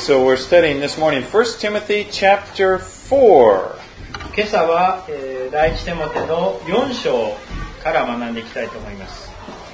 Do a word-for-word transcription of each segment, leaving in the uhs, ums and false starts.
So we're studying this morning First Timothy chapter four. 今朝は、えー、第一テモテのよん章から学んでいきたいと思います。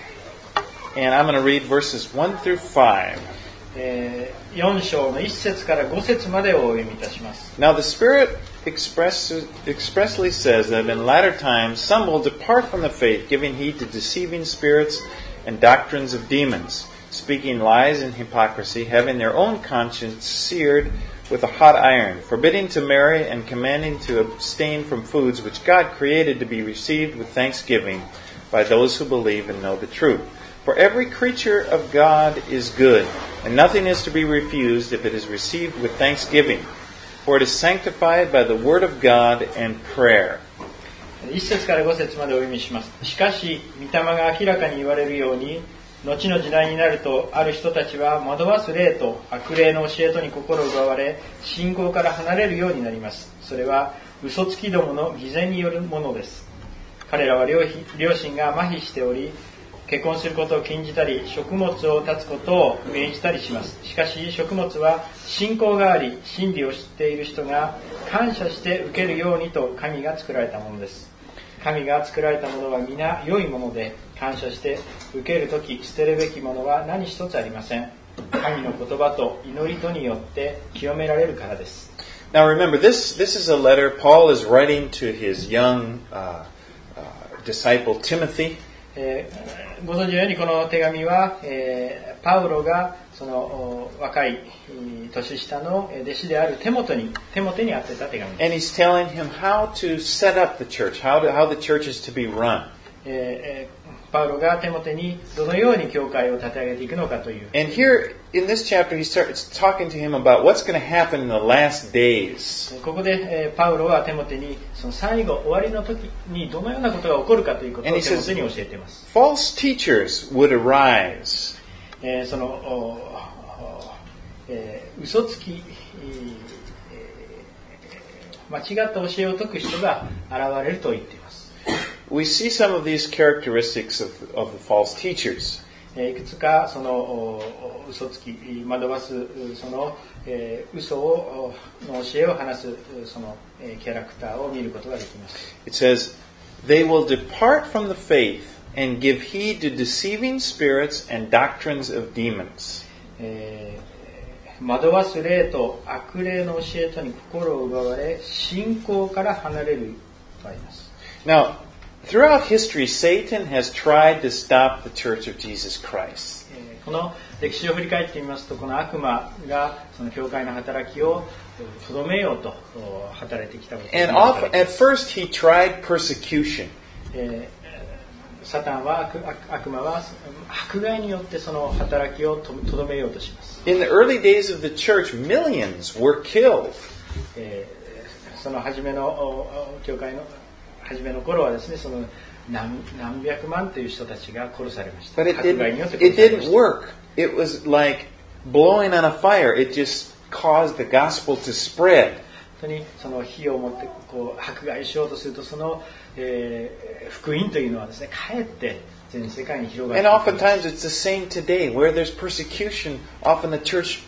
And I'm going to read verses one through five. えー、よん章のいち節からご節までをお読みいたします。 Now the Spirit express, expressly says that in latter times some will depart from the faith, giving heed to deceiving spirits and doctrines of demons, speaking lies and hypocrisy, having their own conscience seared with a hot iron, forbidding to marry and commanding to abstain from foods which God created to be received with thanksgiving by those who believe and know the truth. For every creature of God is good, and nothing is to be refused if it is received with thanksgiving, for it is sanctified by the word of God and prayer. いち節からご節までお読みします。しかし、御霊が明らかに言われるように、後の時代になると、ある人たちは惑わす霊と悪霊の教えとに心奪われ、信仰から離れるようになります。それは嘘つきどもの偽善によるものです。彼らは両親が麻痺しており、結婚することを禁じたり、食物を断つことを命じたりします。しかし、食物は信仰があり、真理を知っている人が感謝して受けるようにと神が作られたものです。神が作られたものは皆良いもので、感謝して受けるとき捨てるべきものは何一つありません。神の言葉と祈りとによって清められるからです。 Now remember, this, this is a letter Paul is writing to his young uh, uh, disciple Timothy. えー、ご存知のようにこの手紙は、えー、パウロがその若い年下の弟子であるテモテにテモテに宛てた手紙です。 And he's telling him how to set up the church, how to, how the church is to be run. えーパウロがテモテにどのように教会を立て上げていくのかという。 And here in this chapter he starts talking to him about what's going to happen in the last days. ここで、えー、パウロはテモテにその最後終わりの時にどのようなことが起こるかということをテモテに教えています。 False teachers would arise. えー、その、えー、嘘つき、えー、間違った教えを説く人が現れると言っています。 We see some of these characteristics of, of the false teachers. いくつかその嘘つき惑わすその、えー、嘘をの教えを話すその、えー、キャラクターを見ることができます。 It says, "They will depart from the faith and give heed to deceiving spirits and doctrines of demons." えー、惑わす霊と悪霊の教えとに心を奪われ信仰から離れるとあります。 Now, throughout history, Satan has tried to stop the Church of Jesus Christ. この歴史を振り返ってみますと、この悪魔がその教会の働きをとどめようと働いてきたことです。 And often, at first, he tried persecution. えー、サタンは 悪, 悪魔は迫害によってその働きをとどめようとします。 In the early days of the church, millions were killed. えー、その初めの教会の初めの頃はですね、その 何, 何百万という人たちが殺されました。 But it didn't, it didn't work. It was like blowing on a fire. It just caused the gospel to spread. 本当にその火を持ってこう迫害しようとすると、その、えー、福音というのはですね、かえって全世界に広がっていく。 And oftentimes it's the same today. Where there's persecution, often the church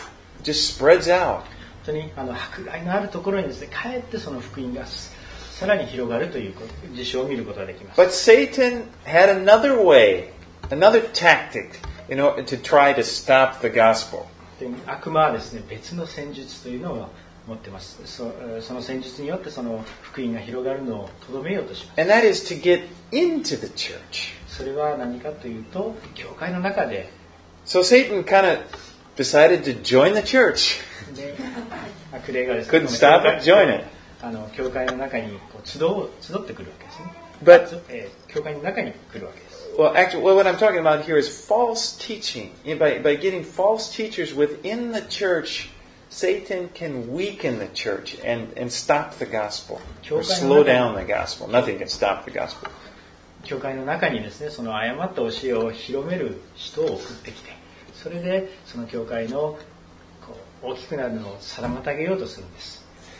just spreads out. 本当にあの迫害のあるところにですね、かえってその福音がさらに広がるという事象を見ることができます。 But Satan had another way, another tactic in order to try to stop the gospel. 悪魔はですね、別の戦術というのを持っています。 そ, その戦術によってその福音が広がるのをとどめようとします。 And that is to get into the church. それは何かというと、教会の中で。 So Satan kind of decided to join the church. で、悪霊がですね、 Couldn't stop it, join it. あの教会の中にこう集う集ってくるわけですね。 But, えー、教会の中に来るわけです。 well, actually, what I'm talking about here is false teaching. By, by getting false teachers within the church, Satan can weaken the church and, and stop the gospel, or slow down the gospel. Nothing can stop the gospel. 教会の中にですね、その誤った教えを広める人を送ってきて、それでその教会のこう大きくなるのを妨げようとするんです。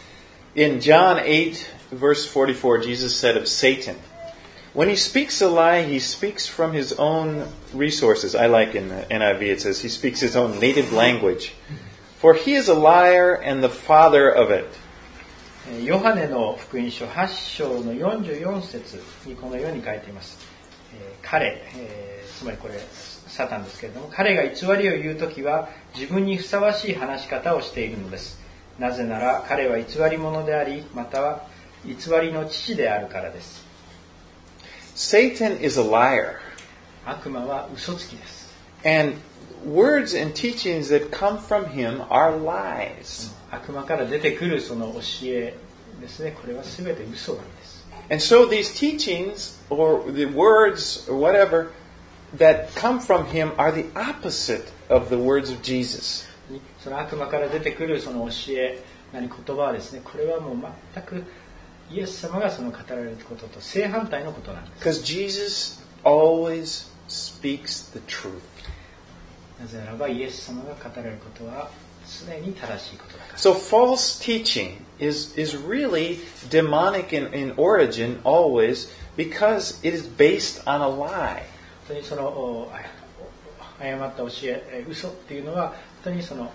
In John eight, verse forty-four, Jesus said of Satan, "When he speaks a lie, he speaks from his own resources." I like in the N I V, it says he speaks his own native language. For he is a liar and the father of it. ヨハネの福音書はち章のよんじゅうよん節にこのように書いています。えー、彼、えー、つまりこれサタンですけれども、彼が偽りを言うときは自分にふさわしい話し方をしているのです。なぜなら彼は偽り者であり、または偽りの父であるからです。 Satan is a liar. 悪魔は嘘つきです。 And words and teachings that come from him are lies. 悪魔から出てくるその教えですね、これは全て嘘なんです。 And so these teachings or the words or whatever that come from him are the opposite of the words of Jesus. その悪魔から出てくるその教え、何言葉はですね、これはもう全くイエス様がその語られることと正反対のことなんです。 Because Jesus always speaks the truth. なぜならばイエス様が語られることは常に正しいことだから。 So false teaching is, is really demonic in, in origin always because it is based on a lie. 本当にその誤った教え、嘘っていうのは本当にその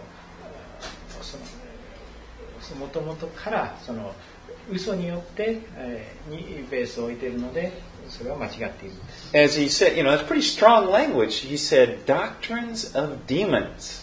その元々からその嘘によって、えー、にベースを置いているので、それは間違っているんです。 As he said, you know, that's pretty strong language. He said, doctrines of demons.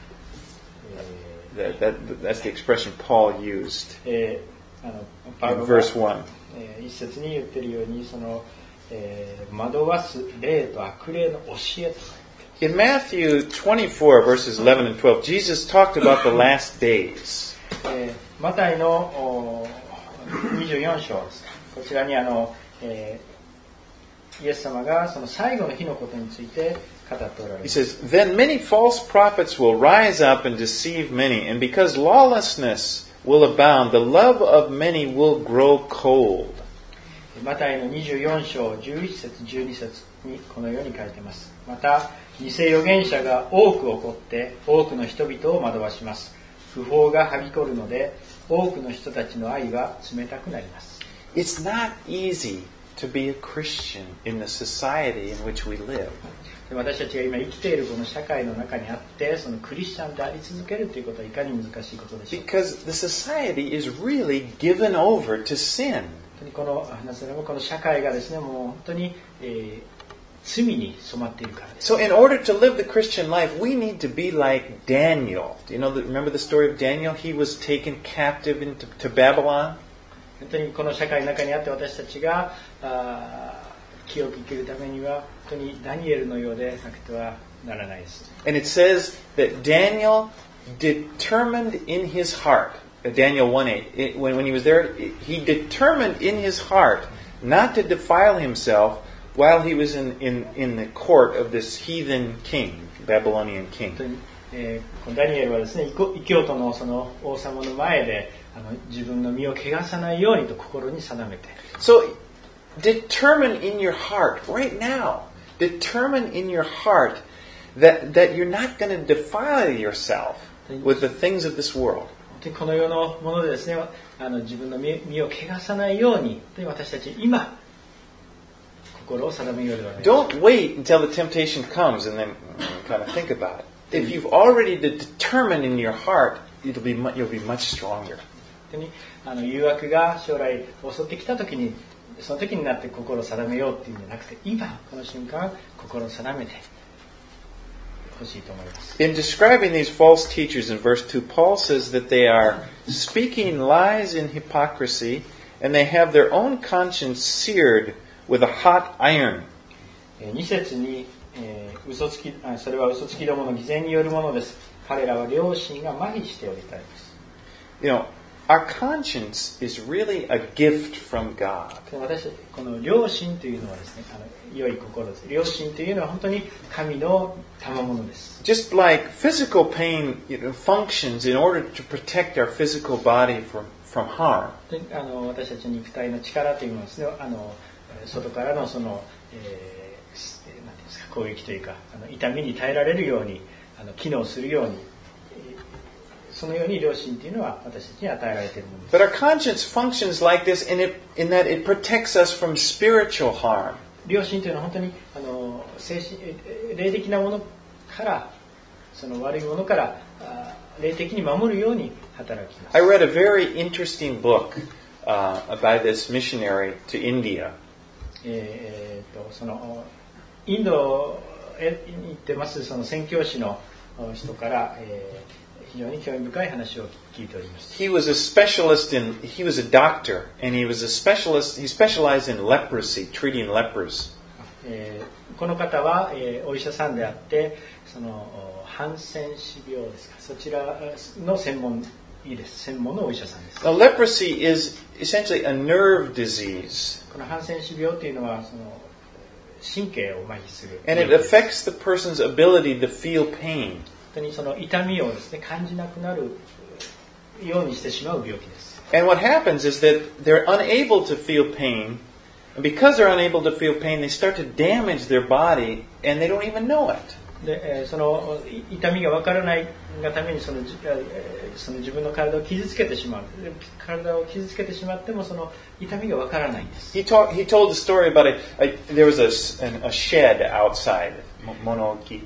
That, that, that's the expression Paul used えー、あのパウ in ロが verse one. えー、一節に言っているように、その、えー、惑わす霊と悪霊の教えとか。 In Matthew twenty-four, verses eleven and twelve, Jesus talked about the last days. えー、マタイのにじゅうよん章です。こちらにあの、えー、イエス様がその最後の日のことについて語っておられます。 He says, Then many false prophets will rise up and deceive many, and because lawlessness will abound, the love of many will grow cold. マタイのにじゅうよん章じゅういち節じゅうに節にこのように書いています。また偽預言者が多く起こって多くの人々を惑わします。不法がはびこるので多くの人たちの愛は冷たくなります。 It's not easy to be a Christian in the society in which we live. 私たちが今生きているこの社会の中にあって、そのクリスチャンであり続けるということはいかに難しいことでしょうか。 Because the society is really given over to sin. このなぜならばこの社会がですね、もう本当に、えー、罪に染まっているからです。 So in order to live the Christian life, we need to be like Daniel. Do you know? The, remember the story of Daniel? He was taken captive into to Babylon. 本当にこの社会の中にあって私たちがあ清く生きるためには本当にダニエルのようでなくてはならないです。 And it says that Daniel determined in his heart, Daniel one eight, it, when, when he was there, he determined in his heart not to defile himself while he was in, in, in the court of this heathen king, Babylonian king. 本当に、えー、このダニエルはですね、異教徒のその王様の前であの自分の身を汚さないようにと心に定めて。 So determine in your heart right now, determine in your heart that, that you're not going to defile yourself with the things of this world. この世のものでですね、あの自分の 身, 身を汚さないように私たち今心を定めようではない。 Don't wait until the temptation comes and then kind of think about it. If you've already determined in your heart, it'll be you'll be much stronger. あの誘惑が将来襲ってきた時に、その時になって心を定めようっていうんじゃなくて、今この瞬間心を定めてほしいと思います。 In describing these false teachers in verse two, Paul says that they are speaking lies in hypocrisy, and they have their own conscience seared with a hot iron. に節に、えー、嘘つきあそれは嘘つきどもの偽善によるものです。彼らは良心が麻痺しておりたいです。 You know, our conscience is really a gift from God. 私この良心というのはですね、あの良い心です。良心というのは本当に神の賜物です。 Just like physical pain, you know, functions in order to protect our physical body from from harm. あの私たち肉体の力というのはですね、あの外からのその、えー、なんていうんですか、攻撃というか、あの痛みに耐えられるようにあの機能するように、そのように良心というのは私たちに与えられているものです。 But our conscience functions like this in it, in that it protects us from spiritual harm. 良心というのは本当にあの精神霊的なものからその悪いものから霊的に守るように働きます。 I read a very interesting book uh, by this missionary to India. えー、とそのインドへ行ってますその宣教師の人から、えー、非常に興味深い話を聞いております。 He was a specialist in, he was a doctor, and he was a specialist, he specialized in leprosy, treating lepers. えー、この方は、えー、お医者さんであって、そのハンセン氏病ですか、そちらの専門いいです。専門のお医者さんです。 Now, leprosy is essentially a nerve disease. このハンセン氏病というのはその神経を麻痺する。 And it affects the person's ability to feel pain. 本当にその痛みをですね感じなくなるようにしてしまう病気です。 And what happens is that they're unable to feel pain, and because they're unable to feel pain, they start to damage their body, and they don't even know it. で、えー、その痛みがわからないがためにその、えー、その自分の体を傷つけてしまう。体を傷つけてしまってもその痛みがわからないんです。 He, talk, he told a story about a, a there was a, a shed outside, Monoki.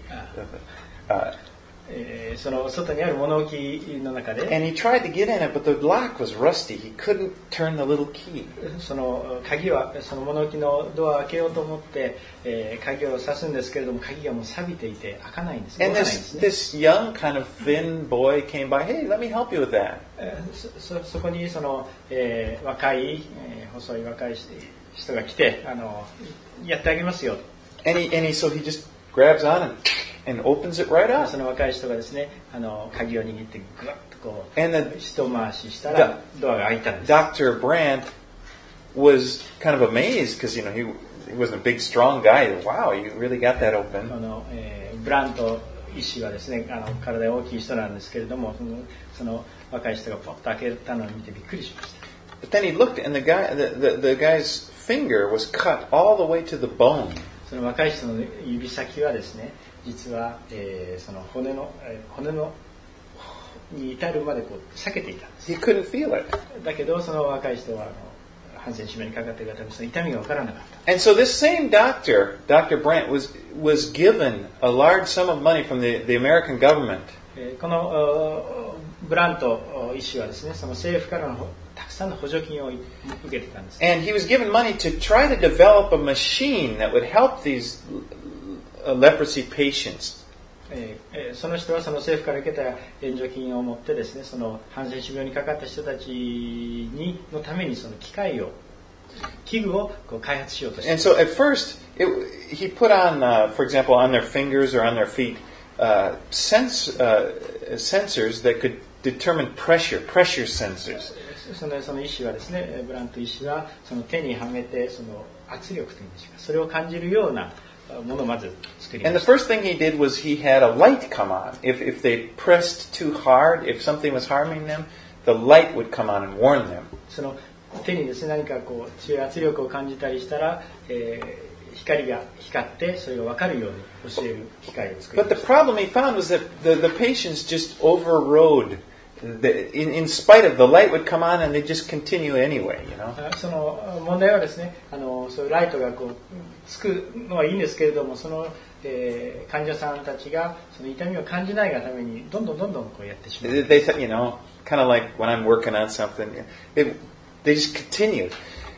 Uh, えー、その外にある物置の中で and he tried to get in it, but the lock was rusty. He couldn't turn the little key. その鍵はその物置のドアを開けようと思って、えー、鍵を挿すんですけれども鍵がもう錆びていて開かないんです。 And this, this young kind of thin boy came by. Hey, let me help you with that. そ, そ, そこにその、えー、若い、えー、細い若い人が来てあのやってあげますよ。 And he and he so he just grabs on and and opens it right up. その若い人がですねあの鍵を握ってグワッとこう And the, 一回ししたらドアが開いたんです。 Doctor Brandt was kind of amazed because you know he he wasn't a big strong guy. Wow, you really got that open. あの、えー、ブラント医師はですねあの体が大きい人なんですけれどもそのその若い人がポッと開けたのを見てびっくりしました。 But then he looked and the guy the, the, the guy's finger was cut all the way to the bone. その若い人の指先はですね実は、えー、その骨の、えー、骨のに至るまでこう裂けていたんです。 He couldn't feel it. だけどその若い人はあのハンセン氏病にかかっている方にその痛みが分からなかった。 And so this same doctor, Doctor Brandt, was was given a large sum of money from the, the American government. えー、このブラント医師はですねその政府からのたくさんの補助金を受けてたんです。 And he was given money to try to develop a machine that would help these leprosy patients. えー、その人はその政府から受けた援助金を持ってですねそのハンセン氏病にかかった人たちにのためにその機械を器具をこう開発しようとして。 And so at first it, he put on, uh, for example, on their fingers or on their feet, uh, sense, uh, sensors that could determine pressure, pressure sensors. そのその医師はですねブラント医師はその手にはめてその圧力というんですかそれを感じるようなものをまず作りました。 And the first thing he did was he had a light come on. If if they pressed too hard, if something was harming them, the light would come on and warn them. その手にですね何かこう強い圧力を感じたりしたら、えー、光が光ってそれが分かるように教える機械を作りま But し the た。 problem he found was that the, the patients just overrode. The, in, in spite of the light would come on and they just continue anyway, you know. その問題はですねあのそういうライトがこうつくのはいいんですけれどもその、えー、患者さんたちがその痛みを感じないがためにどんどんどんどんこうやってしまう。 They, they you know, kind of like when I'm working on something, they, they just continue.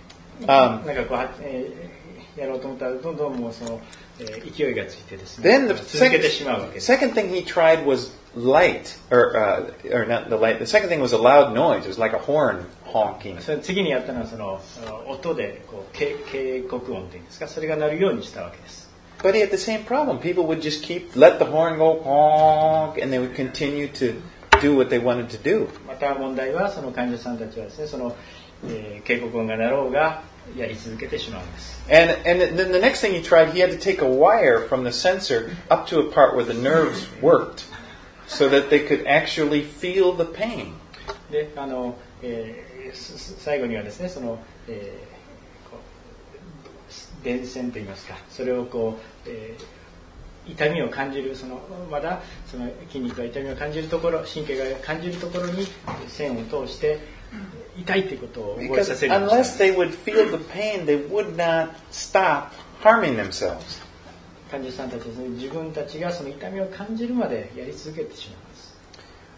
Um, なんかこう、えー、やろうと思ったらどんどんもうその、えー、勢いがついてですね then the 続けてしまうわけです。 second, second thing he tried was light, or uh, or not the light. The second thing was a loud noise. It was like a horn honking. それ次にやったのはその音でこう警警告音というんですかそれが鳴るようにしたわけです。 But he had the same problem. People would just keep let the horn go honk, and they would continue to do what they wanted to do. また問題はその患者さんたちはですねその、えー、警告音が鳴ろうがやり続けてしまうんです。 And and then the next thing he tried, he had to take a wire from the sensor up to a part where the nerves worked, so that they could actually feel the pain. で、あの、えー、最後にはですね、その、えー、こう電線といいますか、それをこう、えー、痛みを感じるそのまだその筋肉が痛みを感じるところ、神経が感じるところに線を通して痛いということを覚えさせる。 Unless they would feel the pain, they would not stop harming themselves. 患者さんたちですね、自分たちがその痛みを感じるまでやり続けてしまいます。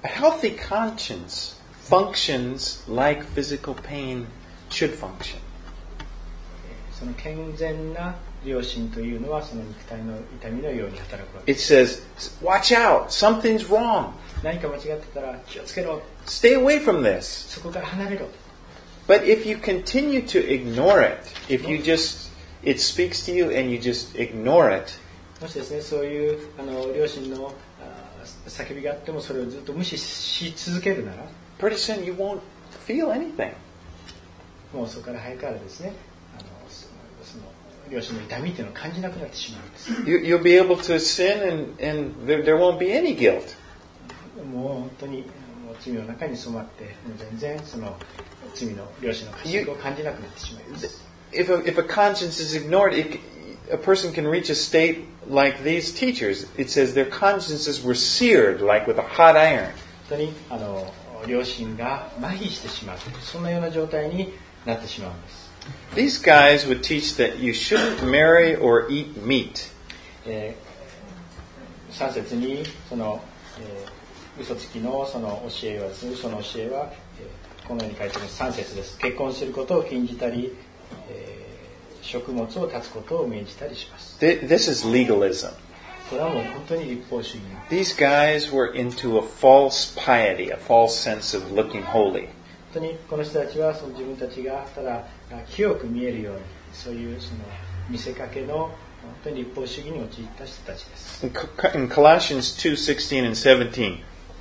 A healthy conscience functions like physical pain should function. その健全な良心というのはその肉体の痛みのように働くわけ It says, watch out, something's wrong. 何か間違ってたら気をつけろ Stay away from this. そこから離れろ But if you continue to ignore it, if you just, it speaks to you and you just ignore it, もしですね、そういうあの良心のあ叫びがあってもそれをずっと無視し続けるなら pretty soon you won't feel anything. もうそこから早からですねあのそのその良心の痛みというのを感じなくなってしまうんです You, you'll be able to sin and, and there, there won't be any guilt. もう本当にもう罪の中に染まってもう全然その罪の良心の過失を感じなくなってしまいます If a, if a conscience is ignored, it, a person can reach a state like these teachers. It says their consciences were seared like with a hot iron. 本当にあの良心が麻痺してしまうそんなような状態になってしまうんです These guys would teach that you shouldn't marry or eat meat. えー、さん節にその、えー、嘘つきのその教えはですね、その教えは、えー、このように書いてありますさん節です。結婚することを禁じたり、えー、食物を断つことを命じたりします。 This is legalism. これはもう本当に立法主義。 These guys were into a false piety, a false sense of looking holy. 本当にこの人たちはその自分たちがただ清く見えるようにそういうその見せかけの本当に立法主義に陥った人たちです。 In Colossians two sixteen and seventeen,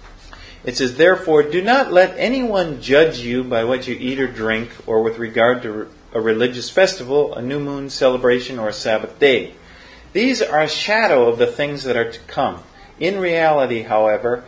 it says, "Therefore, do not let anyone judge you by what you eat or drink, or with regard to a religious festival, a new moon celebration, or a Sabbath day. These are a shadow of the things that are to come. In reality, however,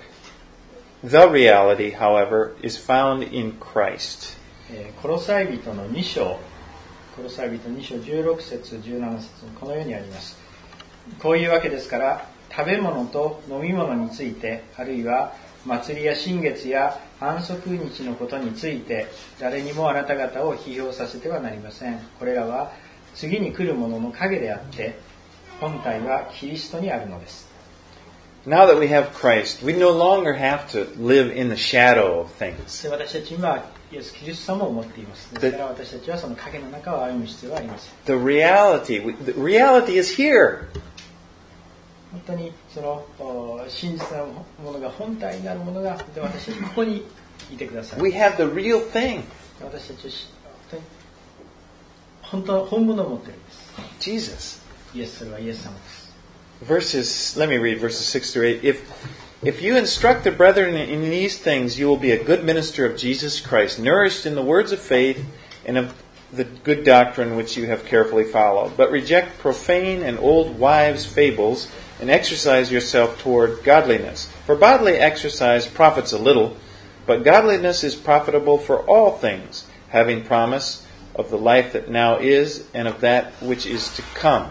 the reality, however, is found in Christ." コロサイ人のに章、コロサイ人に章じゅうろく節じゅうなな節にこのようにあります。こういうわけですから、食べ物と飲み物について、あるいは祭りや新月や安息日のことについて、誰にもあなた方を批評させてはなりません。これらは次に来るものの影であって、本体はキリストにあるのです。 Now that we have Christ, we no longer have to live in the shadow of things. 私たち今、イエス・キリスト様を持っています。ですから私たちはその影の中を歩む必要はありません。 The reality, the reality is here. 本当にその真実なものが本体になるものが私たちここにいてください。 We have the real thing. 私たちは本当に本当本物を持っているんです。 Jesus. イエスそれはイエス様です。 Verses, let me read verses six through eight. If If you instruct the brethren in these things, you will be a good minister of Jesus Christ, nourished in the words of faith and of the good doctrine which you have carefully followed. But reject profane and old wives' fables, and exercise yourself toward godliness. For bodily exercise profits a little, but godliness is profitable for all things, having promise of the life that now is and of that which is to come.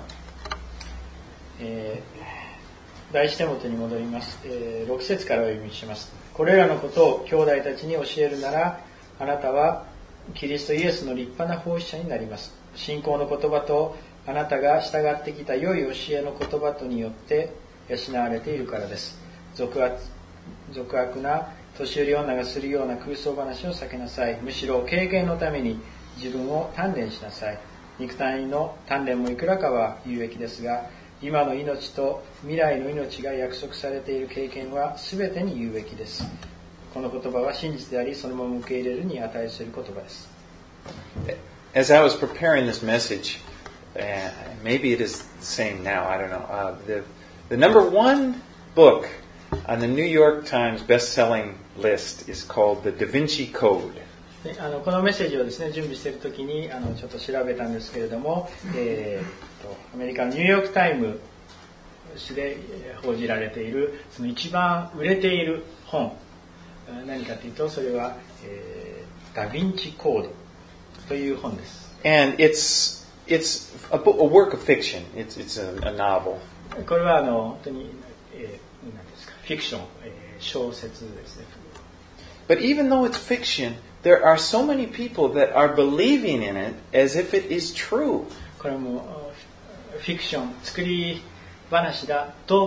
えー第一テモテに戻ります、えー、ろく節からお読みします。これらのことを兄弟たちに教えるなら、あなたはキリストイエスの立派な奉仕者になります。信仰の言葉とあなたが従ってきた良い教えの言葉とによって養われているからです。俗悪、俗悪な年寄り女がするような空想話を避けなさい。むしろ経験のために自分を鍛錬しなさい。肉体の鍛錬もいくらかは有益ですが、今の命と未来の命が約束されている経験は全てに有益です。この言葉は真実であり、そのまま受け入れるに値する言葉です。 As I was preparing this message, uh, maybe it is the same now, I don't know. Uh, the, the number one book on the New York Times best-selling list is called The Da Vinci Code. であのこのメッセージをですね準備しているときにあのちょっと調べたんですけれども、えー、とアメリカのニューヨークタイムで報じられているその一番売れている本、何かというとそれは、えー、ダ・ヴィンチコードという本です。 And it's it's a, book, a work of fiction. It's it's a, a novel. これはあの本当に、えー、何ですかフィクション、えー、小説ですね。 But even though it's fiction, there are so many people that are believing in it as if it is true. これもフィクション、作り話だと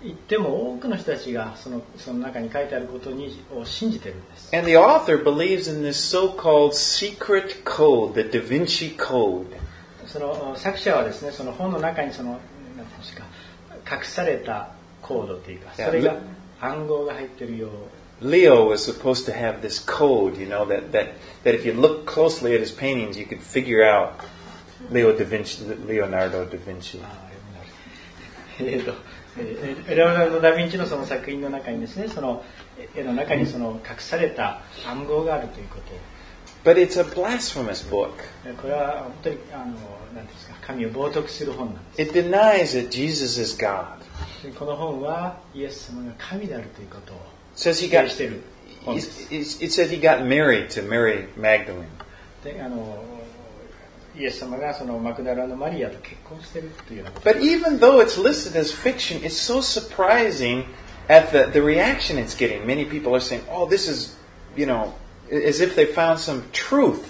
言っても多くの人たちがその、その中に書いてあることにを信じてるんです。 And the author believes in this so-called secret code, the Da Vinci Code. その作者はですね、その本の中にその、なんていうんですか、隠されたコードというか、それが暗号が入ってるよう。 Leo was supposed to have this code, you know, that, that, that if you look closely at his paintings, you could figure out Leo da Vinci, Leonardo da Vinci. えっと、レオナルド・ダ・ヴィンチのその作品の中にですね、その絵の中にその隠された暗号があるということ。 But it's a blasphemous book. これは本当にあのなんですか、神を冒涜する本なんです。 It denies that Jesus is God. この本はイエス様が神であるということを Says he 否定 got. している本です。 It said he got married to Mary Magdalene. で、あのイエス様がそのマクダラのマリアと結婚しているというようなこと。 But even though it's listed as fiction, it's so surprising at the, the reaction it's getting. Many people are saying, "Oh, this is, you know, as if they found some truth."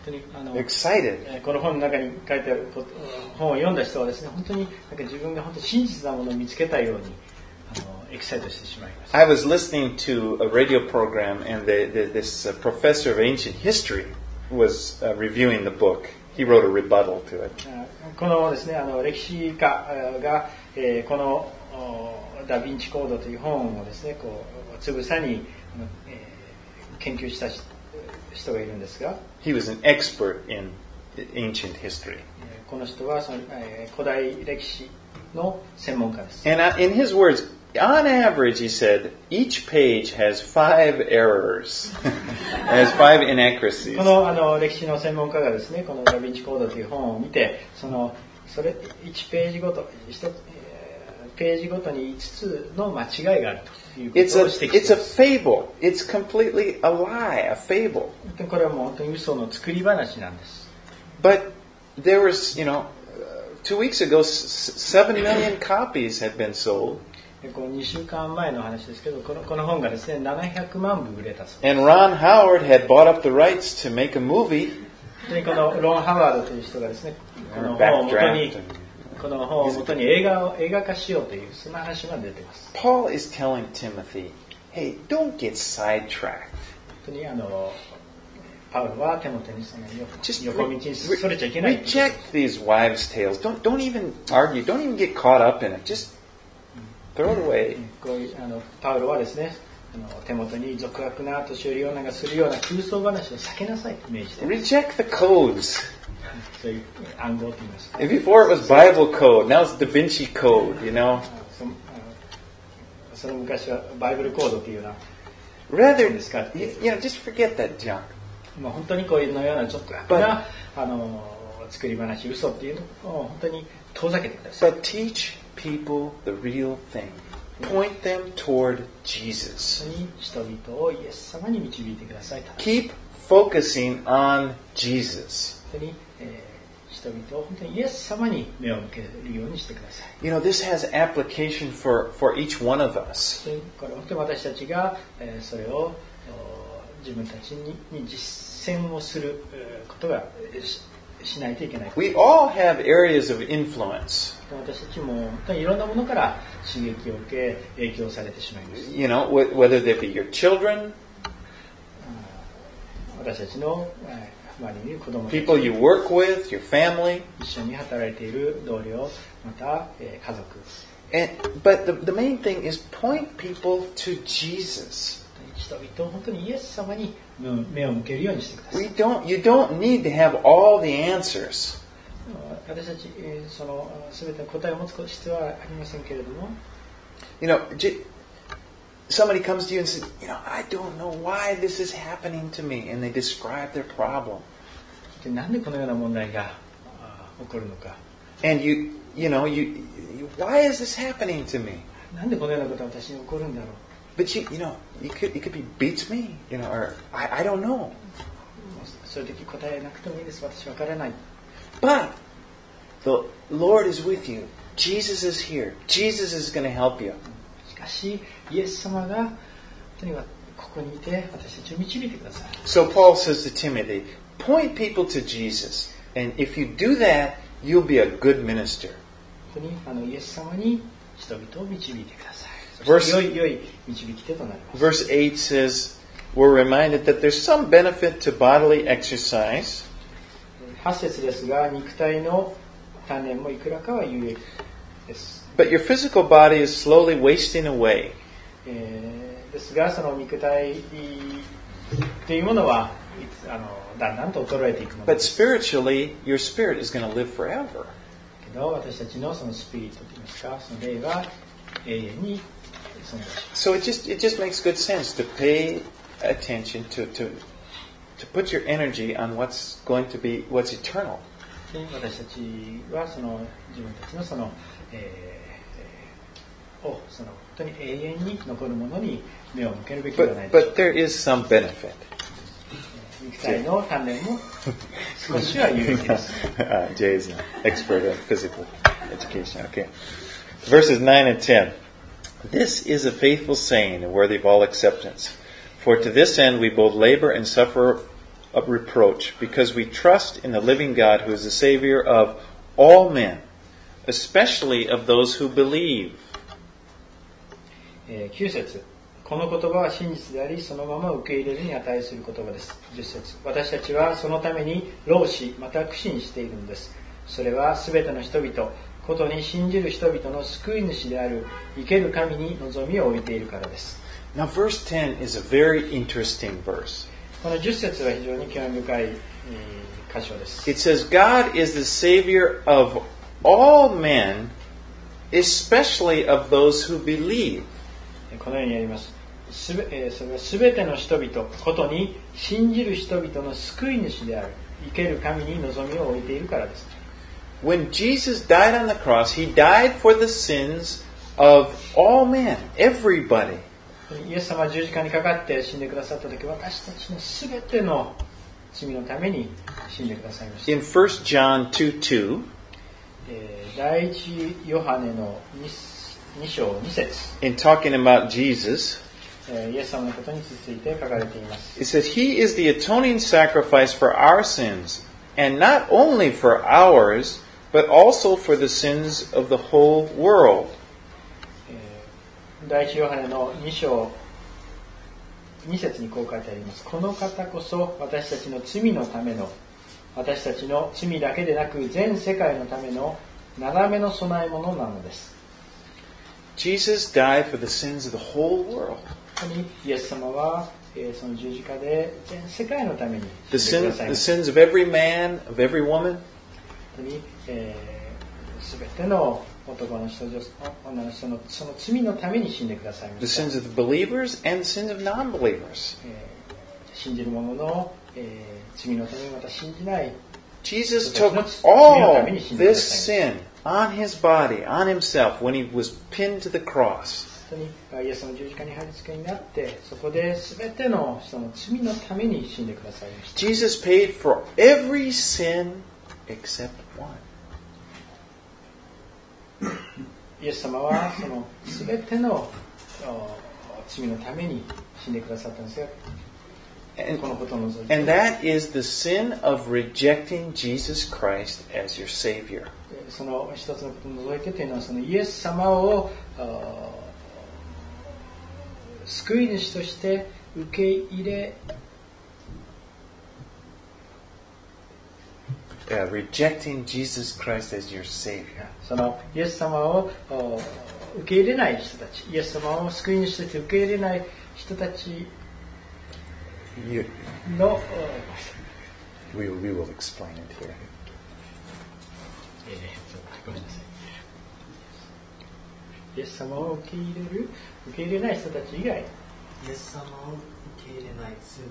Excited. この本の中に書いてある本を読んだ人はですね、本当になんか自分が本当に真実なものを見つけたようにあのエキサイトしてしまいます。 I was listening to a radio program, and the, the, this uh, professor of ancient history was uh, reviewing the book. He wrote a rebuttal to it. このですね、あの歴史家が、えー、このダ・ヴィンチコードという本をですね、こうつぶさに、えー、研究した人がいるんですが、 He was an expert in ancient history. この人はその、えー、古代歴史の専門家です。 And in his words, on average, he said, each page has five errors, has five inaccuracies. このあの歴史の専門家がですね、このダ・ヴィンチコードという本を見て、そのそれいちページごと、いちページごとにいつつの間違いがあるということを指摘します。 It's a, it's a fable. It's completely a lie, a fable. これはもう本当に嘘の作り話なんです。 But there was, you know, two weeks ago, seven million copies had been sold. このにしゅうかんまえの話ですけど、このこの本がですね、ななひゃくまんぶ売れたそうです。 And Ron Howard had bought up the rights to make a movie. でこのロン・ハワードという人がですね、この本を元にこの本を元に映画を映画化しようというそんな話が出ています。 Paul is telling Timothy, "Hey, don't get sidetracked." 本当にあのパウロはテモテにその横道にそれちゃいけない。 Reject these wives' tales. Don't don't even argue. Don't even get caught up in it. Just throw it away. こういうあのパウロはですね、あの手元に俗悪な年寄り女がするような空想話を避けなさいと命じて。 Reject the codes. そういう暗号と言いますか。 Before it was Bible code, now it's Da Vinci code. You know. その昔はバイブルコードというような。 Rather, you know, just forget that junk. まあ本当にこういうのようなちょっとなあの作り話、嘘っていうのを本当に遠ざけてください。 But teach people the real thing. Point them toward Jesus. 人々をイエス様に導いてください。 Keep focusing on Jesus. 本当に、えー、人々を本当にイエス様に目を向けるようにしてください。 You know, this has application for, for each one of us. これ本当に私たちが、えー、それを自分たち に, に実践をすることが し, しないといけない。 We all have areas of influence. 私たちも本当にいろんなものから刺激を受け影響されてしまいます。 You know, whether they be your children, 私たちの周りにいる子供たち、 people you work with, your family. 一緒に働いている同僚、また家族。 And, but the, the main thing is point people to Jesus. 人々を本当にイエス様に目を向けるようにしてください。 We don't, you don't need to have all the answers. 私たちその全ての答えを持つ必要はありませんけれども、 You know, somebody comes to you and says, you know, I don't know why this is happening to me, and they describe their problem. なんでこのような問題が起こるのか。 And you, you know, you, you, why is this happening to me? なんでこのようなことが私に起こるんだろう。 But you, you know, you could, it could be beats me, you know, or I, I don't know. そういう時答えなくてもいいです。私わからない。 But the Lord is with you. Jesus is here. Jesus is going to help you. しかしイエス様がとにかくここにいて私たちを導いてください。 So Paul says to Timothy, point people to Jesus, and if you do that, you'll be a good minister. 本当にあのイエス様に人々を導いてください。 Verse- 良い良い導き手となります。 Verse eight says, we're reminded that there's some benefit to bodily exercise, はち節ですが、肉体の鍛錬もいくらかは有益です。 but your physical body is slowly wasting away. えーですが、その肉体というものはいつあのだんだんと衰えていくもの But です。 spiritually, your spirit is going to live forever. けど、私たちのそのスピリットといいますか、その霊は永遠に存在します。 So it just it just makes good sense to pay attention to to to put your energy on what's going to be what's eternal. で私たちはその自分たちのその、えーをその本当に永遠に残るものに目を向けるべきではない But でしょう but か。 there is some benefit. 肉体の鍛錬も少しは有益です。 uh, Jay is an expert in physical education. Okay. Verses nine and ten. This is a faithful saying and worthy of all acceptance. For to this end we both labor and suffer of reproach, because we trust in the living God who is the Savior of all men, especially of those who believe. えー、きゅう節、この言葉は真実であり、そのまま受け入れるに値する言葉です。じゅっ節、私たちはそのために労し、また苦心しているのです。それはすべての人々、ことに信じる人々の救い主である生ける神に望みを置いているからです。 Now verse ten is a very interesting verse. このじゅっ節は非常に興味深い、えー、箇所です。 It says God is the Savior of all men, especially of those who believe. このようにあります。すべ、えー、それはすべての人々、ことに信じる人々の救い主である生ける神に望みを置いているからです。 When Jesus died on the cross, He died for the sins of all men, everybody. イエス様は十字架にかかって死んでくださったとき、私たちのすべての罪のために死んでくださいました。 In First John two two, えー、第一ヨハネの に, に章に節、 in talking about Jesus, えー、イエス様のことについて書かれています。 it says, He is the atoning sacrifice for our sins, and not only for ours, but also for the sins of the whole world. 第一ヨハネのに章に節にこう書いてあります。この方こそ私たちの罪のための、私たちの罪だけでなく全世界のための長めの供え物なのです。 Jesus died for the sins of the whole world. 本当にイエス様は、えー、その十字架で全世界のために The 死んでく sins, ださい the ました。 sins of every man, of every woman, 本当に、えー、全ての男の人、女の人のその罪のために死んでくださいま the した。 sins of the believers and the sins of non-believers. えー信じる者の、えー、罪のためにまた信じない Jesus took all this sin on His body, on Himself, when He was pinned to the cross. 本当にイエスの十字架に貼り付けになってそこで全ての人の罪のために死んでくださいました。 Jesus paid for every sin except one. イエス様はその全ての罪のために死んでくださったんですよ。 And, このことを除いて。 and that is the sin of rejecting Jesus Christ as your Savior. その一つのことを除いてというのはそのイエス様を救い主として受け入れ Yeah, rejecting Jesus Christ as your Savior. そのイエス様を受け入れない人たち、イエス様を救い主として受け入れない人たち You, の we, we will explain it here. ごめんなさい。イエス様を受け入れる、受け入れない人たち以外、 イエス様を受け入れない罪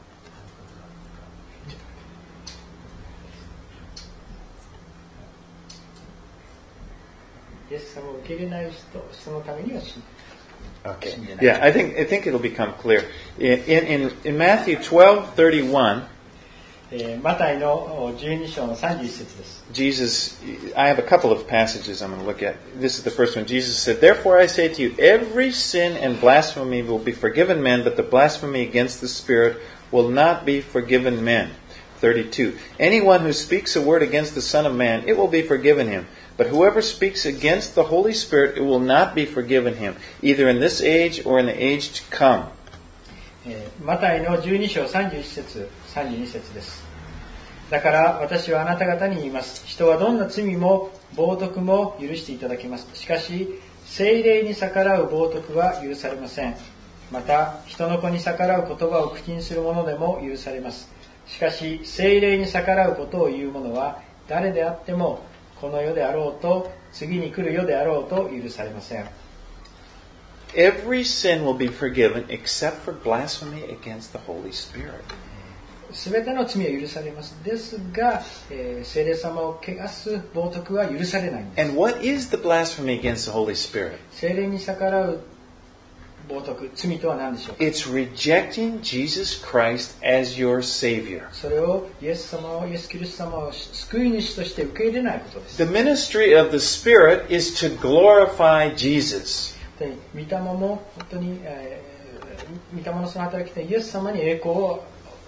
イエス様を受け入れない人、そのためには死んで Okay. Yeah, I think I think it'll become clear. In in, in Matthew twelve thirty-one, えーマタイのじゅうに章のさんじゅういち節です。 Jesus, I have a couple of passages I'm going to look at. This is the first one. Jesus said, "Therefore I say to you, every sin and blasphemy will be forgiven men, but the blasphemy against the Spirit will not be forgiven men." thirty-two. Anyone who speaks a word against the Son of Man, it will be forgiven him. But whoever speaks against the Holy Spirit, it will not be forgiven him, either in this age or in the age to come. マタイのじゅうに章さんじゅういち節、さんじゅうに節です。だから私はあなた方に言います。人はどんな罪も冒涜も許していただけます。しかし、聖霊に逆らう冒涜は許されません。また、人の子に逆らう言葉を口にする者でも許されます。しかし、聖霊に逆らうことを言う者は、誰であっても、この世であろうと、次に来る世であろうと許されません。 Every sin will be forgiven except for blasphemy against the Holy Spirit. すべての罪は許されます。ですが、えー、聖霊様を汚す冒涜は許されないんです。 And what is the blasphemy against the Holy Spirit? 聖霊に逆らう冒涜、罪とは何でしょうか？ It's rejecting Jesus Christ as your Savior. それをイエス様を、イエス・キリスト様を救い主として受け入れないことです。 The ministry of the Spirit is to glorify Jesus. 御霊も本当に、えー、御霊のその働きでイエス様に栄光を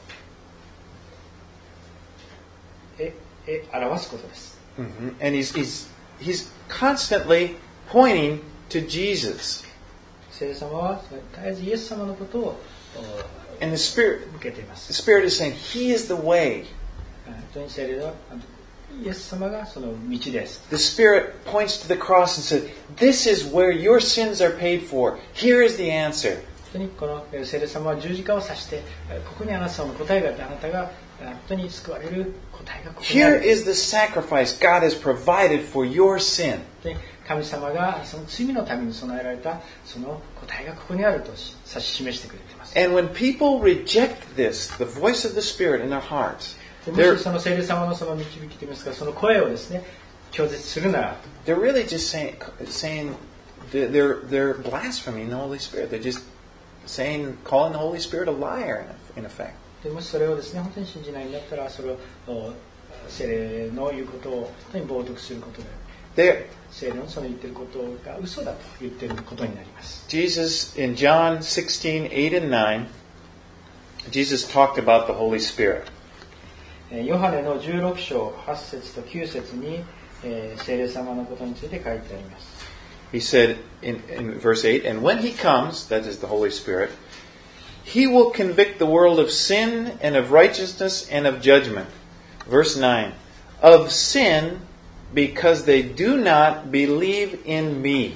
ええ表すことです。 Mm-hmm. And he's, he's, he's constantly pointing to Jesus. 聖霊様は絶えずイエス様のことを And the Spirit, 受けています。 the Spirit is saying, He is the way. 本当に聖霊はイエス様がその道です。 The Spirit points to the cross and says, This is where your sins are paid for. Here is the answer. 本当にこの聖霊様は十字架を指して、ここにあなたの答えがあって、あなたが本当に救われる答えがここにある。 Here is the sacrifice God has provided for your sin. 神様がその罪のために備えられたその答えがここにあると指し示してくれています。 And when people reject this, the voice of the Spirit in their hearts, もしその聖霊様のその導きといいますか、その声をですね、拒絶するなら、 they're really just saying, saying they're, they're blaspheming the Holy Spirit. They're just saying, calling the Holy Spirit a liar, in effect. でもしそれをですね、本当に信じないんだったら、それを聖霊の言うことを本当に冒涜することで、聖霊のその言っていることが嘘だと言っていることになります。 Jesus, in John sixteen, eight and nine, Jesus talked about the Holy Spirit. ヨハネのじゅうろく章はち節ときゅう節に、えー、聖霊様のことについて書いてあります。 He said in, in verse eight, And when He comes, that is the Holy Spirit, He will convict the world of sin and of righteousness and of judgment. Verse nine, Of sin, because they do not believe in me.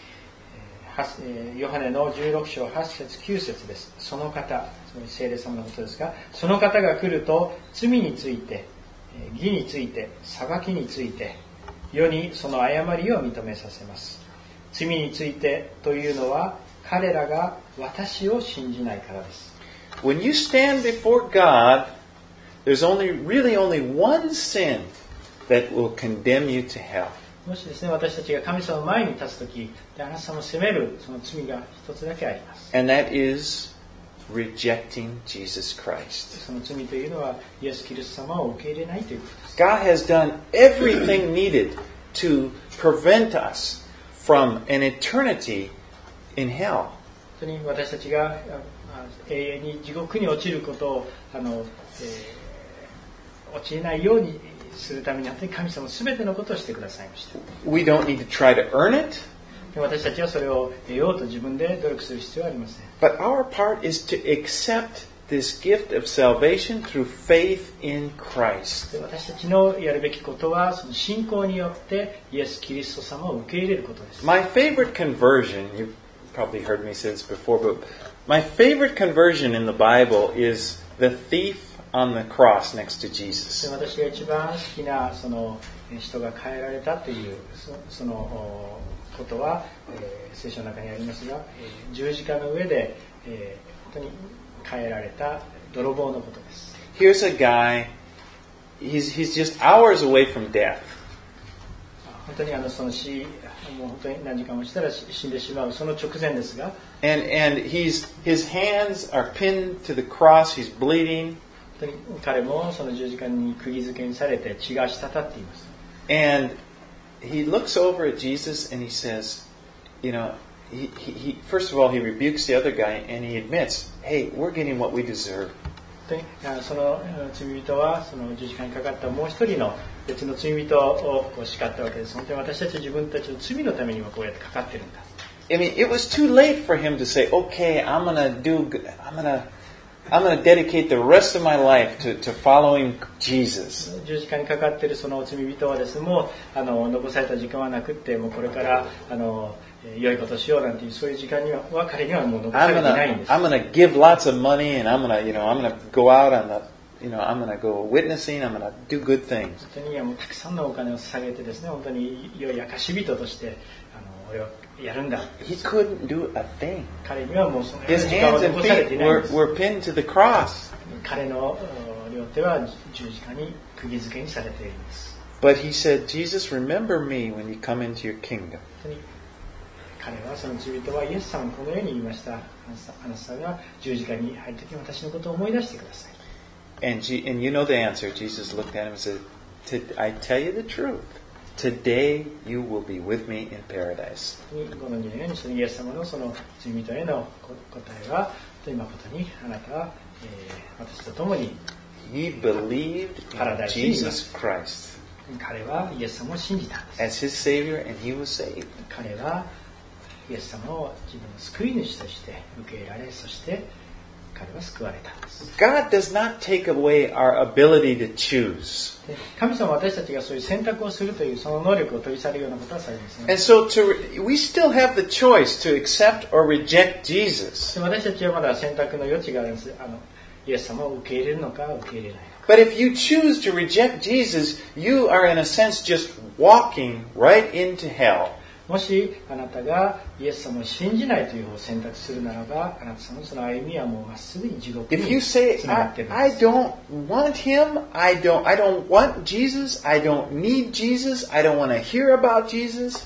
ヨハネのじゅうろく章はち節きゅう節です。その方、つまり聖霊様のことですが、その方が来ると罪について、義について、裁きについて、世にその誤りを認めさせます。罪についてというのは、彼らが私を信じないからです。 When you stand before God, there's only really only one sin that will condemn you to hell. もしですね、私たちが神様の前に立つとき、あなた様を責めるその罪が一つだけあります。 And that is rejecting Jesus Christ. その罪というのは、イエス・キリスト様を受け入れないということです。 God has done everything needed to prevent us from an eternity in hell. 本当に私たちが永遠に地獄に落ちることをあの、えー、落ちないようにするために本当に神様すべてのことをしてくださいました。 We don't need to try to earn it. 私たちはそれを得ようと自分で努力する必要はありません。 But our part is to accept this gift of salvation through faith in Christ. 私たちのやるべきことはその信仰によってイエス・キリスト様を受け入れることです。 My favorite conversion, you've probably heard me say this before, but my favorite conversion in the Bible is the thief on the cross next to Jesus. 私が一番好きなその人が変えられたという そ, そのことは、えー、聖書の中にありますが、えー、十字架の上で、えー、本当に変えられた泥棒のことです。 Here's a guy, he's, he's just hours away from death. 本当にあのその死、もう本当に何時間もしたら死んでしまうその直前ですが、 And, and he's, his hands are pinned to the cross, he's bleeding. 本当に彼もその十字架に釘付けにされて血が滴っています。 And he looks over at Jesus and he says, you know, he, he, he, first of all, he rebukes the other guy and he admits, hey, we're getting what we deserve. でその罪人はその十字架にかかったもう一人の別の罪人をこう叱ったわけです。本当に私たちは自分たちの罪のためにもこうやってかかってるんだ。 I mean, it was too late for him to say, "Okay, I'm gonna do, I'm gonna, I'm gonna dedicate the rest of my life to, to following Jesus." 十字架にかかっているその罪人はですね、もうあの残された時間はなくって、もうこれからあの良いことしようなんていうそういう時間には彼にはもう残されていないんです。 I'm gonna give lots of money and I'm gonna, you know, I'm gonna go out on the, you know, I'm gonna go witnessing. I'm gonna do good things. 本当にもうたくさんのお金を捧げてですね、本当に良い証人としてあの俺はやるんだ。 He couldn't do a thing. 彼にはもうその His 時間は hands and 残されてい feet ないん were, です。 were pinned to the cross. 彼の両手は十字架に釘付けにされているんです。 But he said, Jesus, remember me when you come into your kingdom. 彼はその罪人はイエス様にこのように言いました。あなたさんが十字架に入るときに私のことを思い出してください。 And, G- and you know the answer. Jesus looked at him and said, I tell you the truth. Today you will be with me in paradise. ご存知のようにそのイエス様のその罪人への答えは、今ことにあなたは、えー、私と共に He believed in Jesus Christ 彼はイエス様を信じたんです。 as his Savior and he was saved. 彼はイエス様を自分の救い主として受け入れられ、そして彼は救われたんです。 God does not take away our ability to choose. 神様は私たちがそういう選択をするというその能力を取り去るようなことはされません。 And so to, we still have the choice to accept or reject Jesus. 私たちはまだ選択の余地があるんです。あのイエス様を受け入れるのか受け入れないのか。 But if you choose to reject Jesus, you are in a sense just walking right into hell. もしあなたがイエス様を信じないという方を選択するならば、あなたのその歩みはもうまっすぐに地獄に If you say, つながってい I, るんです。 I don't want him, I don't, I don't want Jesus, I don't need Jesus, I don't want to hear about Jesus.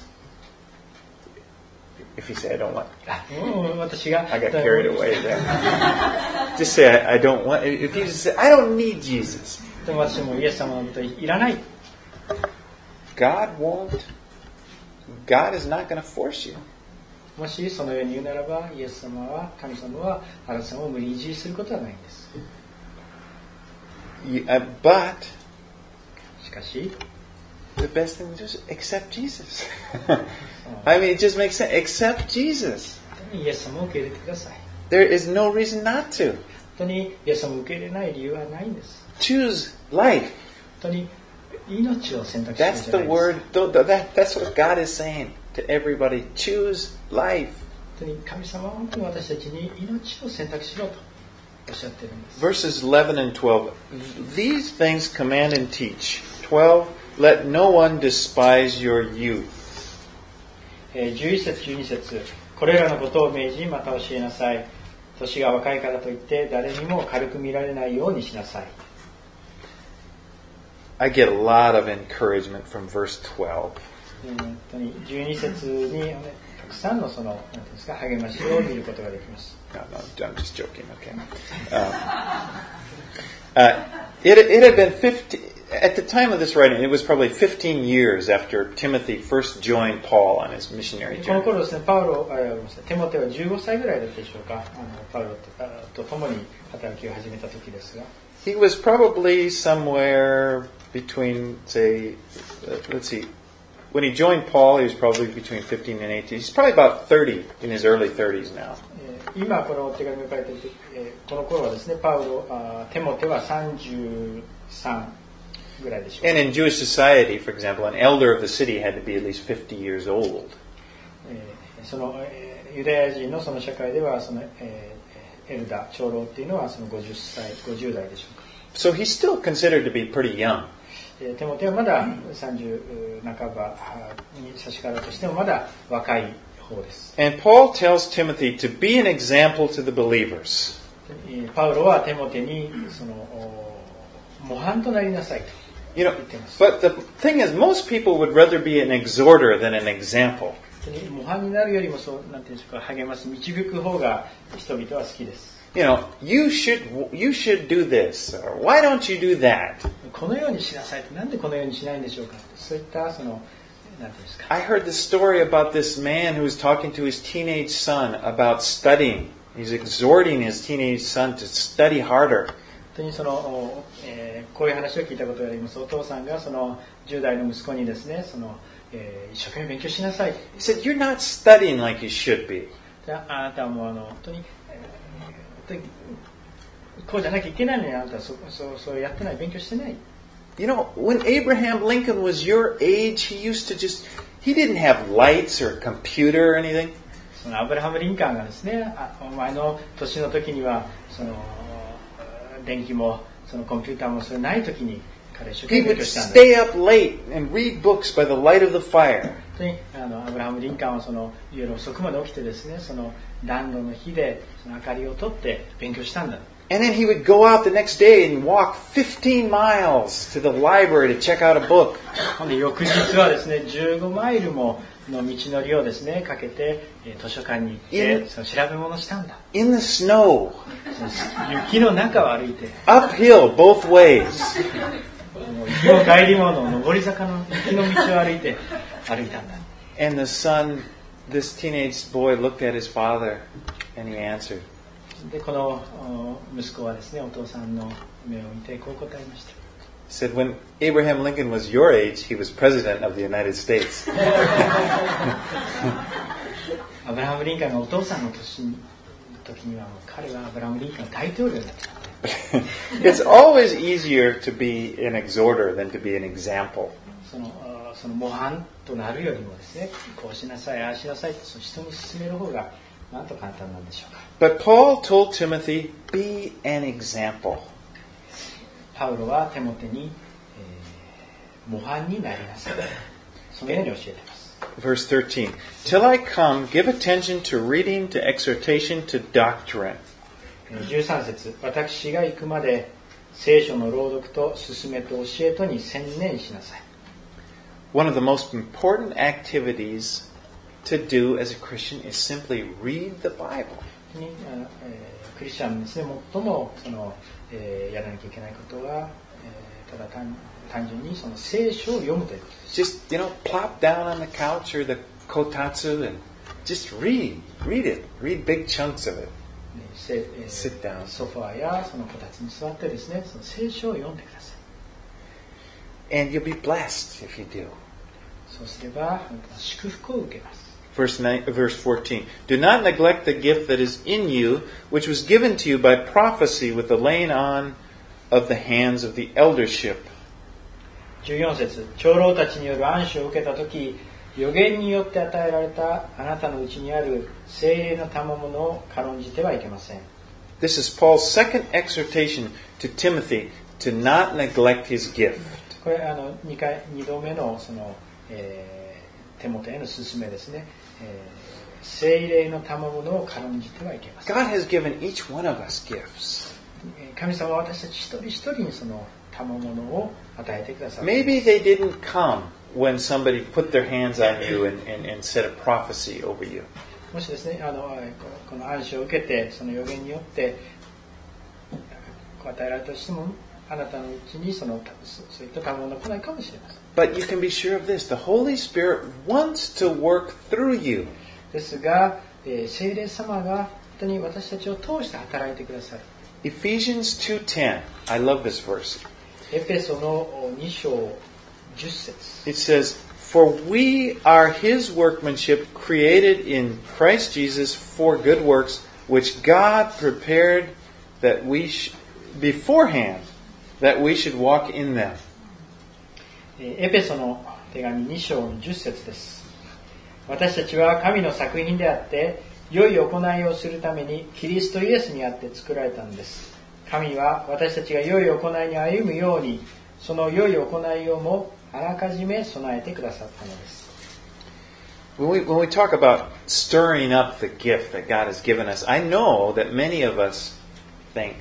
If you say, I don't want, うん私が I got carried away there. Just say, I, I don't want, if you just say, I don't need Jesus. でも私もイエス様のこといらない。 God won't, God is not going to force you. もしそのように言うならば、イエス様は、神様はあなた様を無理強いすることはないんです。 You, uh, but しかし、 the best thing to do is accept Jesus. I mean, it just makes sense. Accept Jesus. 本当にイエス様を受け入れてください。 There is no reason not to. 本当にイエス様を受け入れない理由はないんです。 Choose life. 本当に命を選択している That's じゃ the ないですか。 word. th- th- That, that's what God is saying to everybody. Choose life. 本当に神様は本当に私たちに命を選択しろとおっしゃっているんです。 Verses eleven and twelve. These things command and teach. twelve. Let no one despise your youth. えーじゅういち節じゅうに節、これらのことを命じまた教えなさい。年が若いからといって誰にも軽く見られないようにしなさい。 I get a lot of encouragement from verse twelve. えー本当にじゅうに節に、ね、たくさんのそのなんていうんですか励ましを見ることができます。 No, no, I'm just joking. Okay. Um, uh, it, it had been fifty at the time of this writing. It was probably fifteen years after Timothy first joined Paul on his missionary この journey. 頃ですね、パウロ、あごめんなさいテモテはじゅうごさいぐらいだったでしょうか。あのパウロとあと共に働きを始めた時ですが、 He was probably somewhere between, say, uh, let's see. When he joined Paul, he was probably between fifteen and eighteen. He's probably about thirty in his early thirties now. えー今この手紙を書いていて、えーこの頃はですね、パウロ、あテモテはさんじゅうさんぐらいでしょうか。 And in Jewish society, for example, an elder of the city had to be at least fifty years old. えーその、えーユダヤ人のその社会ではその、えーエルダー長老っていうのはそのごじゅっさいごじゅう代でしょうか。 So he's still considered to be pretty young. えーテモテはまださんじゅう半ばに差し掛かるとしてもまだ若い方です。 And Paul tells Timothy to be an example to the believers. えーパウロはテモテにそのお模範となりなさいと You know, 言っています。 but the thing is, most people would rather be an exhorter than an example. 本当に模範になるよりもそうなんていうんでしょうか、励ます導く方が人々は好きです。 You know, you should you should do this, or why don't you do that? このようにしなさいってなんでこのようにしないんでしょうか。そういったそのなんていうんですか。 I heard the story about this man who was talking to his teenage son about studying. He's exhorting his teenage son to study harder. 当にその、えー、こういう話を聞いたことがあります。お父さんがそのじゅう代の息子にですね、その、えー、一生懸命勉強しなさい。 He said, "You're not studying like you should be." あなたはもうあの本当に、えー、本当にこうじゃなきゃいけないのに、あなたはそそうそうやってない、勉強してない。 You know, when Abraham Lincoln was your age, he used to just, he didn't have lights or a computer or anything. そのアブラハム・リンカーンがですね、あお前の年の時にはその電気もそのコンピューターもそれない時に彼一生懸 He 命勉 would 強したんだ。 stay up late and read books by the light of the fire. 本当にあのアブラハム・リンカーンはその夜遅くまで起きてですね、その暖炉の火でその明かりを取って勉強したんだ。 And then he would go out the next day and walk fifteen miles to the library to check out a book. ほんで翌日はですね、じゅうごマイルもの道のりをですねかけて図書館に行ってその調べ物したんだ。 In the snow, 雪の中を歩いて、 uphill both ways. もう行きも帰りもの上り坂の雪の道を歩いて歩いたんだ。 And the son, this teenage boy looked at his father and he answered. でこの息子はですね、お父さんの目を見てこう答えました。 He said, when Abraham Lincoln was your age, he was president of the United States. アブラハム・リンカーンがお父さんの年の時にはもう彼はアブラハム・リンカーンの大統領だった。 It's always easier to be an exhorter than to be an example. そのその模範となるよりもですね、こうしなさい、ああしなさいと人に勧める方がなんと簡単なんでしょうか。 But Paul told Timothy, be an example. パウロはテモテに、えー、模範になりなさい。そのように教えています。 Verse thirteen. Till I come, give attention to reading, to exhortation, to doctrine. じゅうさん節、私が行くまで聖書の朗読と勧めと教えとに専念しなさい。 One of the most important activities to do as a Christian is simply read the Bible. にえー、クリスチャンですね、最もその、えー、やらなきゃいけないことは、えー、ただ 単, 単純にその聖書を読むということです。 Just, you know, plop down on the couch or the kotatsu and just read. Read it. Read big chunks of it. せえー、 Sit down. ソファーやそのこたつに座ってですね、その聖書を読んでください。 And you'll be blessed if you do. そうすればあなたは祝福を受けます。 Verse nine, verse fourteen. Do not neglect the gift that is in you, which was given to you by prophecy with the laying on of the hands of the eldership. じゅうよん節、長老たちによる暗示を受けたとき、預言によって与えられたあなたのうちにある聖霊の賜物を軽んじてはいけません。 This is Paul's second exhortation to Timothy to not neglect his gift. これあの 2, 回2度目のその、えー、テモテへの勧めですね。えー、聖霊の賜物を軽んじてはいけません。 God has given each one of us gifts. 神様は私たち一人一人にその賜物を与えてくださる。 Maybe they didn't come when somebody put their hands on you and, and, and said a prophecy over you. もしですね、あのこの暗示を受けてその預言によってこう与えられたとしても、あなたのうちにそのそういった賜物が来ないかもしれません。 But you can be sure of this. The Holy Spirit wants to work through you. ですが、えー、聖霊様が本当に私たちを通して働いてくださる。 Ephesians two ten. I love this verse. エペソのに章じゅっ節。 It says, For we are his workmanship created in Christ Jesus for good works, which God prepared that we sh- beforehand, that we should walk in them. エペソの手紙に章じゅっ節です。私たちは神の作品であって、良い行いをするためにキリストイエスにあって作られたんです。神は私たちが良い行いに歩むように、その良い行いをもあらかじめ備えてくださったのです。 When we, when we talk about stirring up the gift that God has given us, I know that many of us think,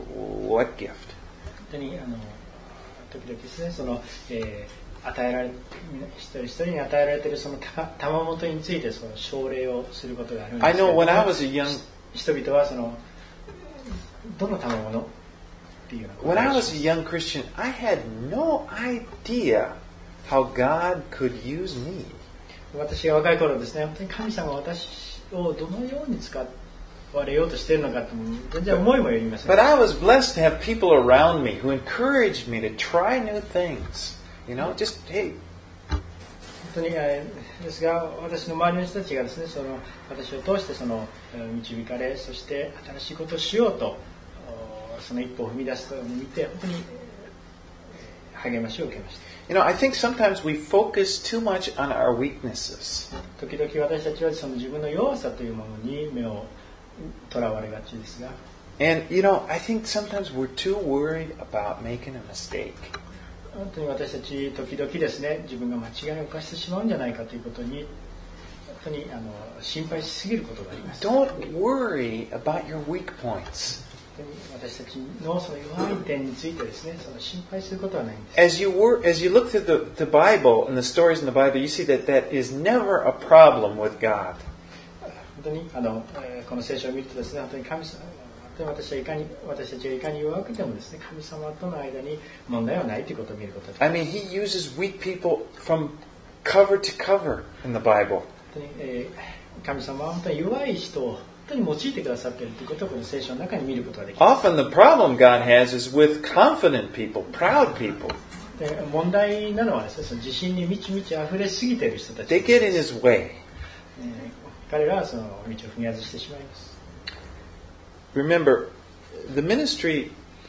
what gift? 本当にあの時々ですね、その、えー、与えられ一人一人に与えられているその賜物についてその奨励をすることがあるんですけど、 I know when I was a young 人々はそのどの賜物っていうような when I was a young Christian, I had no idea how God could use me. 私が若い頃ですね、本当に神様は私をどのように使われようとしているのかと全然思いもよりません。 But I was blessed to have people around me who encouraged me to try new things. You know, just, hey. 本当にですが、私の周りの人たちがですね、その私を通してその導かれ、そして新しいことをしようとその一歩を踏み出すのを見て本当に励ましを受けました。 You know, I think sometimes we focus too much on our weaknesses. 時々私たちはその自分の弱さというものに目をとらわれがちですが。 And, you know, I think sometimes we're too worried about making a mistake. 本当に私たち時々ですね、自分が間違いを犯してしまうんじゃないかということに本当にあの心配しすぎることがあります。 Don't worry about your weak points. 本当に私たちのその弱い点についてですね、その心配することはないんです。 As you wor- as you look through the, the Bible and the stories in the Bible, you see that that is never a problem with God. 本当にあのこの聖書を見るとですね、本当に神様私はいかに私たちがいかに弱くてもですね、神様との間に問題はないということを見ることができます。 I mean, He uses weak people from cover to cover in the Bible. 本当に、えー、神様は本当に弱い人を本当に用いてくださっているということをこの聖書の中に見ることができます。 Often the problem God has is with confident people, proud people. で問題なのはですね、その自信に満ち満ち溢れすぎている人たち They です。 get in His way. えー彼らはその道を踏み外してしまいます。 Remember, the ministry...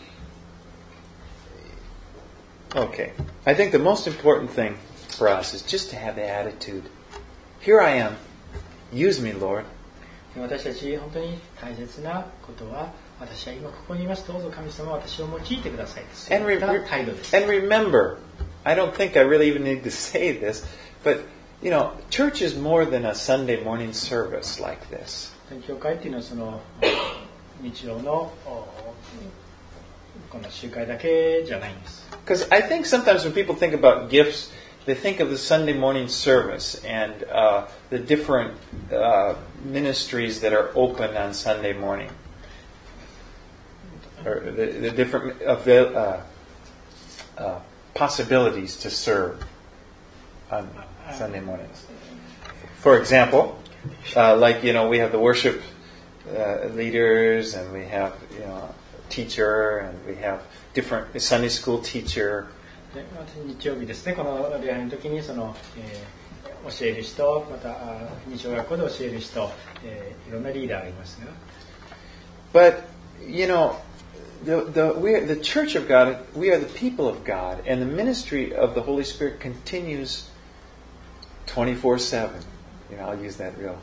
Okay. I think the most important thing for us is just to have the attitude. Here I am. Use me, Lord. 私たち本当に大切なことは、私は今ここにいます。どうぞ神様私を用いてください。そう And, い re- った態度です。 and remember, I don't think I really even need to say this, but, you know, church is more than a Sunday morning service like this. 教会っていうのはその日曜のこの集会だけじゃないんです。 Because I think sometimes when people think about gifts, they think of the Sunday morning service and uh, the different uh, ministries that are open on Sunday morning. Or the, the different avail- uh, uh, possibilities to serve on Sunday mornings. For example, uh, like, you know, we have the worship uh, leaders and we have, you know, a teacher and we have different Sunday school teacher. で日曜日ですね、この礼拝の時にその、えー、教える人、また日曜学校で教える人、えー、いろんなリーダーがいますが。 But, you know, the, the, we are, the Church of God, we are the people of God, and the ministry of the Holy Spirit continues twenty-four seven. You know, I'll use that real.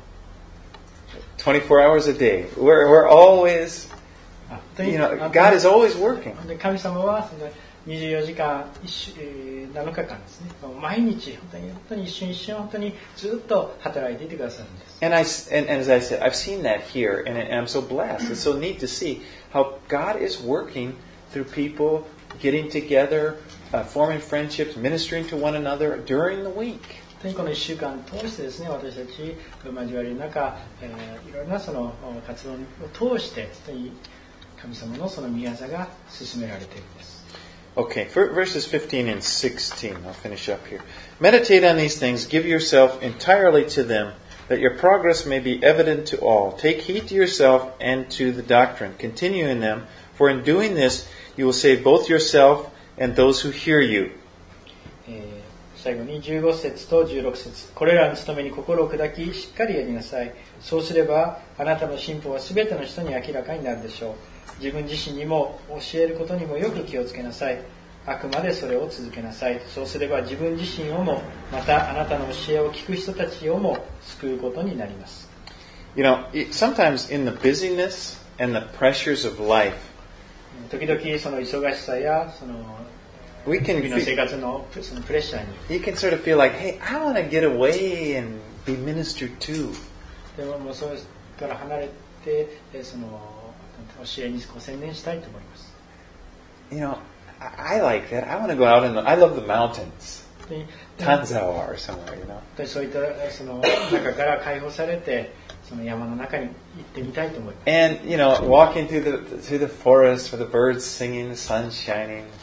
twenty-four hours a day. We're, we're always, you know, God is always working. 神様はそのにじゅうよじかんなのかかんですね。毎日本当に本当に一瞬一瞬本当にずっと働いていてくださるんです。 And I and, and as I said, I've seen that here, and, and I'm so blessed. It's so neat to see how God is working through people getting together, uh, forming friendships, ministering to one another during the week. 本当にこのいっしゅうかん通してですね、私たちが交わりの中、えー、いろいろなその活動を通して本当に神様のその御業が進められているんです。 Okay, verses fifteen and sixteen. I'll finish up here. Meditate on these things, give yourself entirely to them, that your progress may be evident to all. Take heed to yourself and to the doctrine. Continue in them, for in doing this you will save both yourself and those who hear you. 最後にじゅうご節とじゅうろく節。これらの務めに心を砕き、しっかりやりなさい。そうすれば、あなたの進歩はすべての人に明らかになるでしょう。自分自身にも教えることにもよく気をつけなさい。あくまでそれを続けなさい。そうすれば自分自身をも、またあなたの教えを聞く人たちをも救うことになります。 You know, sometimes in the busyness and the pressures of life, 時々その忙しさやその we can 日々の生活のそのプレッシャーに you can sort of feel like, hey, I want to get away and be ministered to. でももうそれから離れてその教えにこう専念したいと思います。 You know, I, I like that. I want to go out in the, I love the mountains. Tanzawa or somewhere, you know. そういったその中から解放されてその山の中に行ってみたいと思います。 And, you know, walking through the through the forest with the birds singing, the sun shining.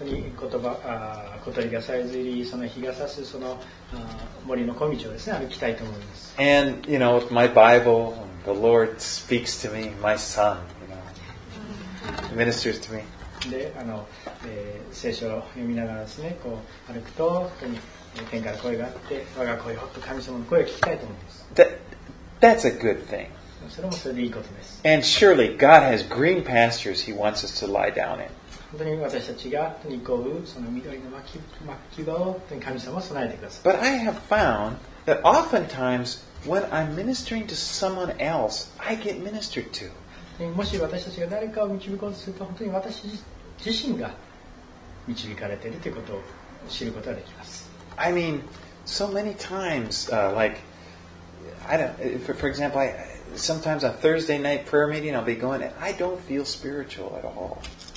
当に言葉あ小鳥がさえずりその日が差すその森の小道をですね歩きたいと思います。 And you know, with my Bible, the Lord speaks to me, my son, you know, ministers to me. で、あの、えー、聖書を読みながらですね、こう歩くと本当に天から声があって、我が声をと神様の声を聞きたいと思います。 That, that's a good thing. それもそれでいいことです。 And surely God has green pastures He wants us to lie down in. 本当に私たちが憩うその緑の牧牧場を神様は備えてください。 But I have found that oftentimes when I'm ministering to someone else, I get ministered to. もし私たちが誰かを導こうとすると本当に私自身が導かれているということを知ることができます。 I mean, so many times, uh, like, I don't, for, for example, I, sometimes on Thursday night prayer meeting, I'll be going, and I don't feel spiritual at all.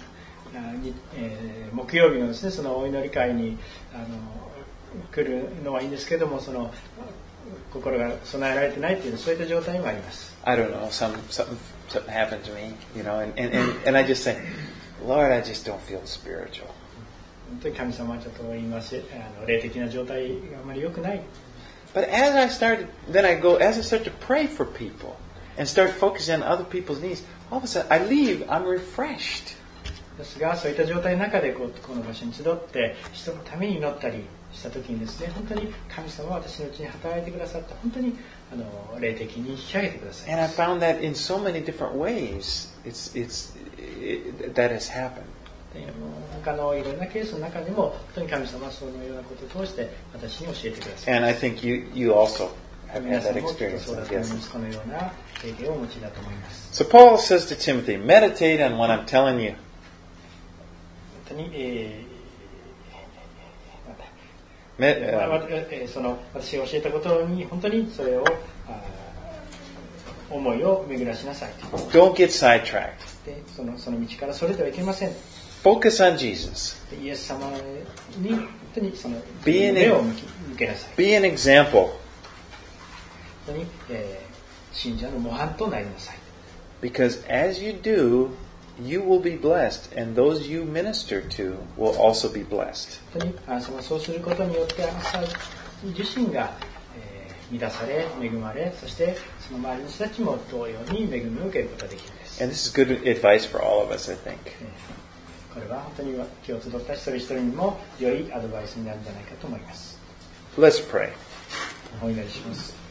えー、木曜日のですね、そのお祈り会にあの来るのはいいんですけども、その心が備えられてないというそういった状態もあります。 I don't know, some something something happened to me, you know, and and, and, and I just say, Lord, I just don't feel spiritual. 本当に神様はちょっと言いますあの霊的な状態があまり良くない。 But as I started, then I go, as I start to pray for people and start focusing on other people's needs, all of a sudden I leave, I'm refreshed. ですが、そういった状態の中でこうこの場所に集って人のために祈ったりした時にですね、本当に神様は私のうちに働いてくださった本当にあの霊的に引き上げてください。 And I found that in so many different ways, it's it's it, that has happened. 他のいろんなケースの中でも本当に神様はそのようなことを通して私に教えてください。 And I think you you also have had 皆さ that んもきっと experience. そうだと思いま Yes. す。このような経験をお持ちだと思います。 So Paul says to Timothy, meditate on what I'm telling you. 本当に、えー Me- ま uh, あえーその私が教えたことに本当にそれをあ思いを巡らしなさい。 don't get sidetracked. でそのその道からそれてはいけません。 Focus on Jesus. でイエス様に本当にその Be an- 目を向き向けなさい。 Be an example. 本当に、えー、信者の模範となりなさい。 Because as you do, you will be blessed, and those you minister to will also be blessed. 本当にあそのそうすることによってあなた自身が、えー、満たされ恵まれ、そしてその周りの人たちも同様に恵みを受けることができるんです。 And this is good advice for all of us, I think. えーこれは本当に今日集った一人一人にも良いアドバイスになるんじゃないかと思います。 Let's pray. お祈りします。